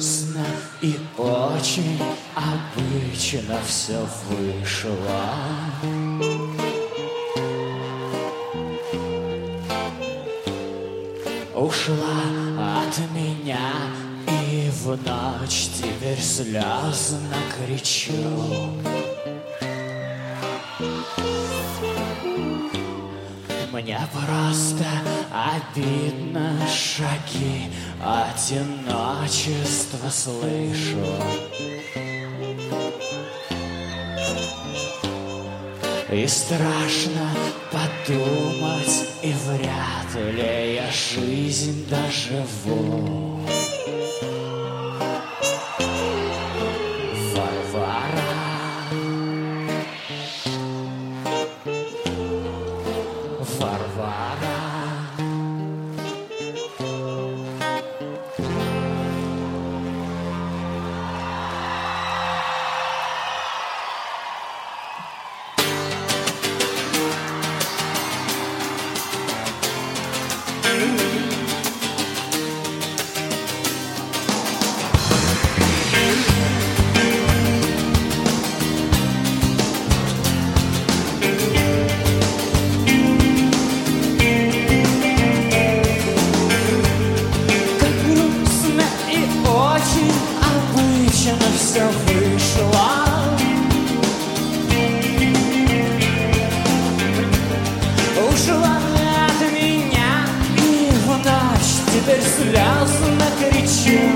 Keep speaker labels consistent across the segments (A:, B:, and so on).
A: грустно и очень обычно все вышло. Ушла от меня, и в ночь теперь слезно кричу. Мне просто обидно, шаги одиночества слышу. И страшно подумать, и вряд ли я жизнь доживу. Варвара, Варвара. Все вышло. Ушла от меня, и в ночь теперь слезно кричу.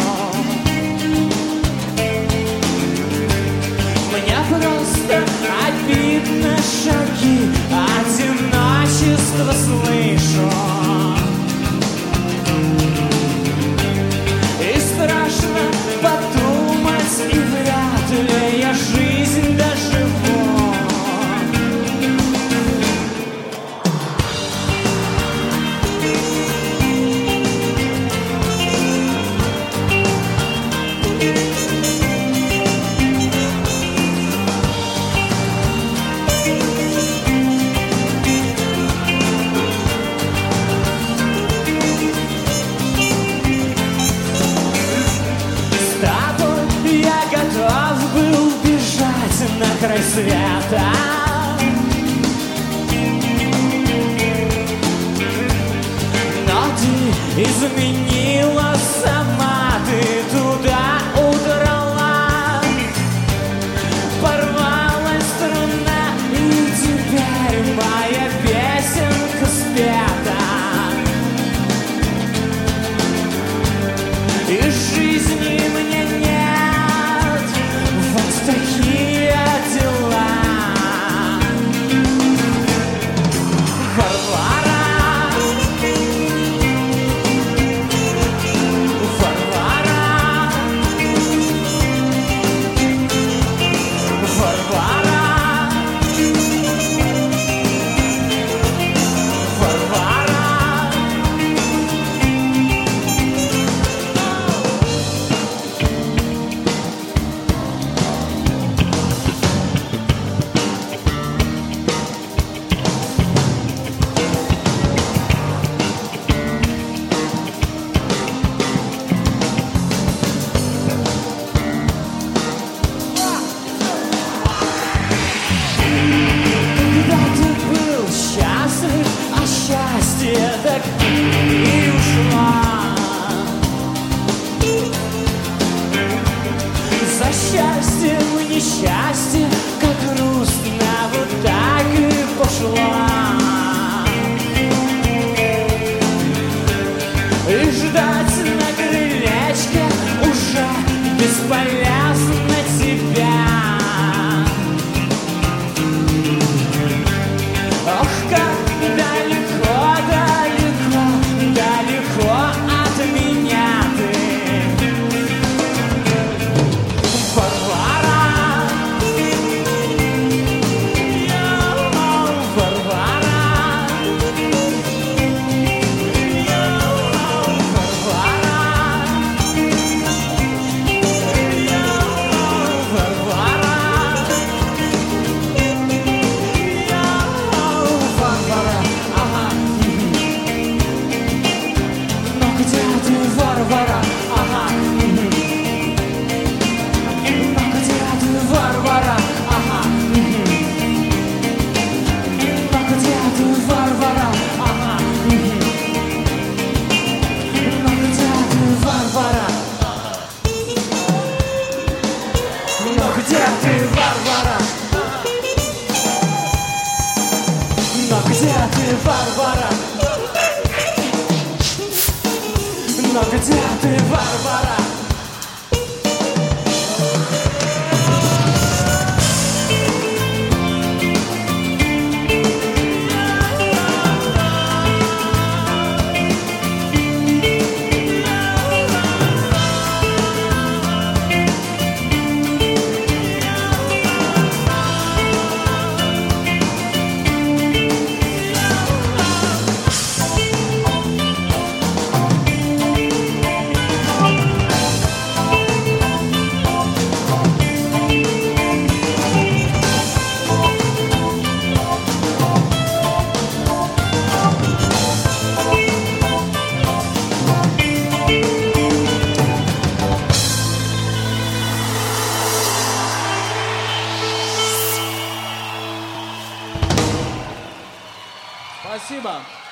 A: Мне просто обидно, шаги одиночества слышу. И страшно подумать, и вряд ли я жизнь доживу. На край света, но ты изменила сама, ты туда удрала. Порвалась струна, и теперь моя песенка спета. И жизни мне нет, вот такие дела. Варвара, Варвара, Варвара, Варвара. Счастье так и ушла. За счастьем и несчастье, как грустно, вот так и пошла. И ждать на крылечке уже бесполезно тебя. Ох, как далеко, далеко, далеко от меня ты. Варвара, Варвара? Но где ты, Варвара?
B: Спасибо.